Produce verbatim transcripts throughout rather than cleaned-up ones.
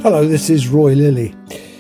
Hello, this is Roy Lilly.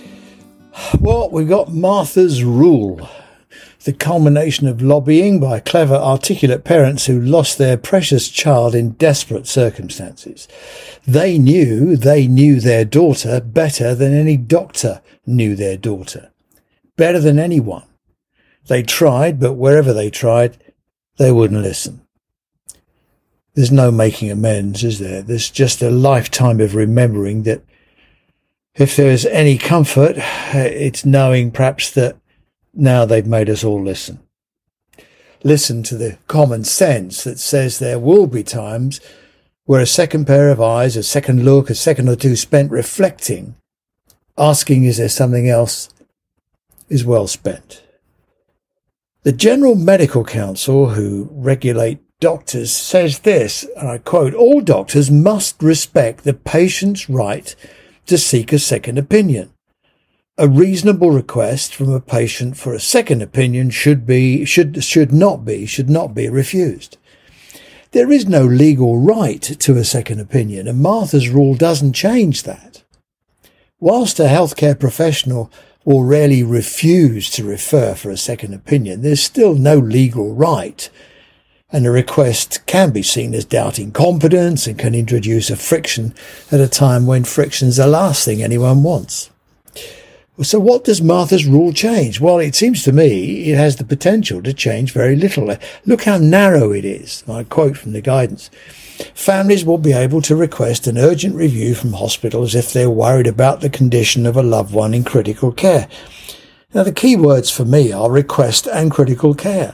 Well, we've got Martha's Rule, the culmination of lobbying by clever, articulate parents who lost their precious child in desperate circumstances. They knew, they knew their daughter better than any doctor knew their daughter. Better than anyone. They tried, but wherever they tried, they wouldn't listen. There's no making amends, is there? There's just a lifetime of remembering that if there is any comfort, it's knowing perhaps that now they've made us all listen. Listen to the common sense that says there will be times where a second pair of eyes, a second look, a second or two spent reflecting, asking is there something else, is well spent. The General Medical Council, who regulate doctors, says this, and I quote, "All doctors must respect the patient's right to seek a second opinion. A reasonable request from a patient for a second opinion should be, should, should not be, should not be refused. There is no legal right to a second opinion, and Martha's Rule doesn't change that. Whilst a healthcare professional will rarely refuse to refer for a second opinion, there's still no legal right, and a request can be seen as doubting competence and can introduce a friction at a time when friction's the last thing anyone wants. So what does Martha's Rule change? Well, it seems to me it has the potential to change very little. Look how narrow it is. I quote from the guidance. Families will be able to request an urgent review from hospitals if they're worried about the condition of a loved one in critical care. Now, the key words for me are request and critical care.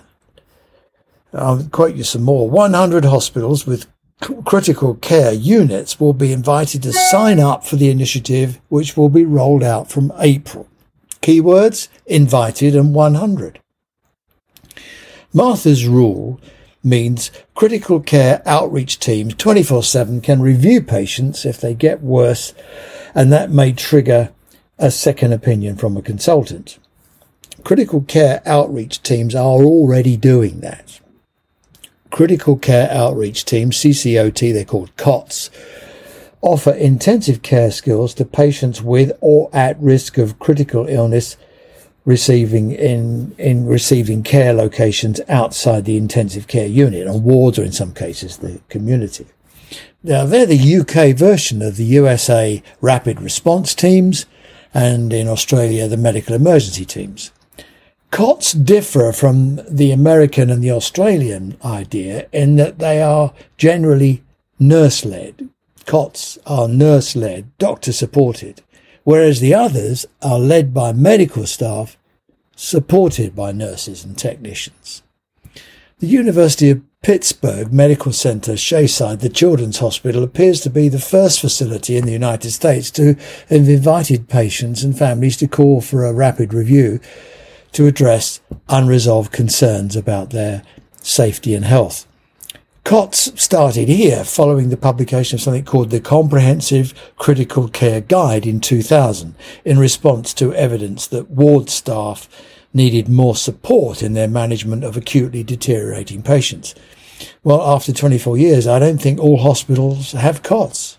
I'll quote you some more. one hundred hospitals with critical care units will be invited to sign up for the initiative, which will be rolled out from April. Keywords, invited and one hundred. Martha's Rule means critical care outreach teams twenty-four seven can review patients if they get worse, and that may trigger a second opinion from a consultant. Critical care outreach teams are already doing that. Critical Care Outreach Teams, C C O T, they're called C O Ts, offer intensive care skills to patients with or at risk of critical illness receiving in, in receiving care locations outside the intensive care unit, on wards or in some cases the community. Now, they're the U K version of the U S A Rapid Response Teams, and in Australia the Medical Emergency Teams. C O Ts differ from the American and the Australian idea in that they are generally nurse-led. C O Ts are nurse-led, doctor-supported, whereas the others are led by medical staff supported by nurses and technicians. The University of Pittsburgh Medical Center, Shayside, the Children's Hospital, appears to be the first facility in the United States to have invited patients and families to call for a rapid review to address unresolved concerns about their safety and health. C O Ts started here following the publication of something called the Comprehensive Critical Care Guide in two thousand, in response to evidence that ward staff needed more support in their management of acutely deteriorating patients. Well, after twenty-four years, I don't think all hospitals have C O Ts.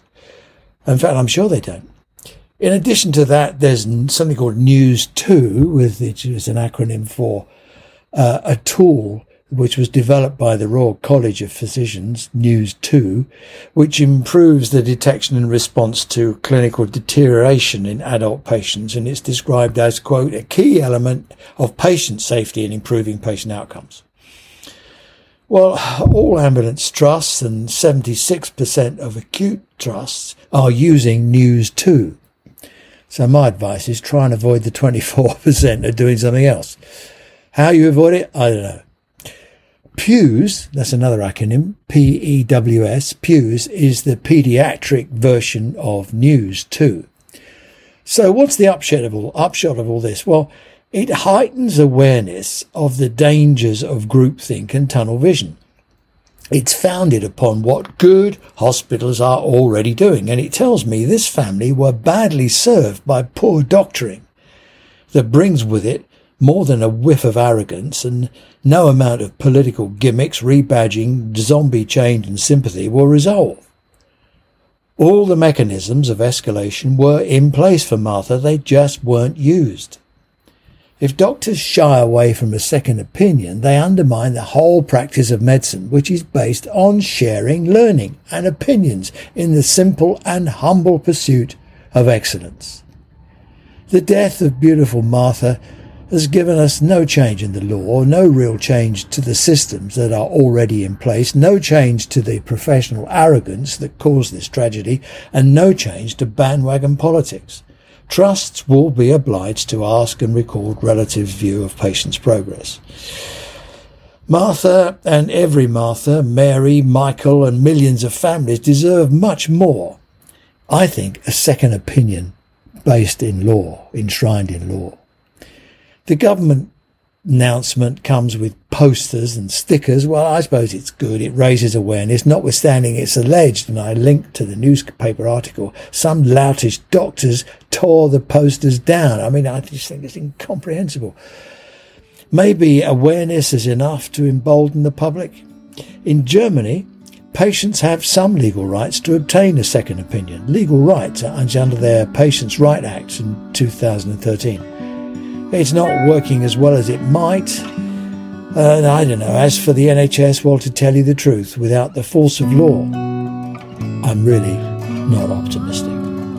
In fact, I'm sure they don't. In addition to that, there's something called News two, which is an acronym for uh, a tool which was developed by the Royal College of Physicians, News two, which improves the detection and response to clinical deterioration in adult patients, and it's described as, quote, a key element of patient safety and improving patient outcomes. Well, all ambulance trusts and seventy-six percent of acute trusts are using News two. So my advice is try and avoid the twenty-four percent of doing something else. How you avoid it, I don't know. PEWS, that's another acronym, P E W S, PEWS is the pediatric version of News two. So what's the upshot of all, upshot of all this? Well, it heightens awareness of the dangers of groupthink and tunnel vision. It's founded upon what good hospitals are already doing, and it tells me this family were badly served by poor doctoring that brings with it more than a whiff of arrogance, and no amount of political gimmicks, rebadging, zombie change and sympathy will resolve. All the mechanisms of escalation were in place for Martha, they just weren't used. If doctors shy away from a second opinion, they undermine the whole practice of medicine, which is based on sharing learning and opinions in the simple and humble pursuit of excellence. The death of beautiful Martha has given us no change in the law, no real change to the systems that are already in place, no change to the professional arrogance that caused this tragedy, and no change to bandwagon politics. Trusts will be obliged to ask and record relative view of patients' progress. Martha and every Martha, Mary, Michael and millions of families deserve much more. I think a second opinion based in law, enshrined in law. The government announcement comes with posters and stickers. Well, I suppose it's good. It raises awareness, notwithstanding it's alleged, and I linked to the newspaper article, some loutish doctors tore the posters down. I mean, I just think it's incomprehensible. Maybe awareness is enough to embolden the public. In Germany, patients have some legal rights to obtain a second opinion. Legal rights under their Patients' Right Act in two thousand thirteen. It's not working as well as it might. Uh, I don't know. As for the N H S, well, to tell you the truth, without the force of law, I'm really not optimistic.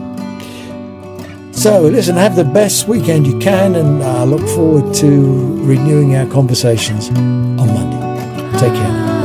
So, listen, have the best weekend you can, and I uh, look forward to renewing our conversations on Monday. Take care.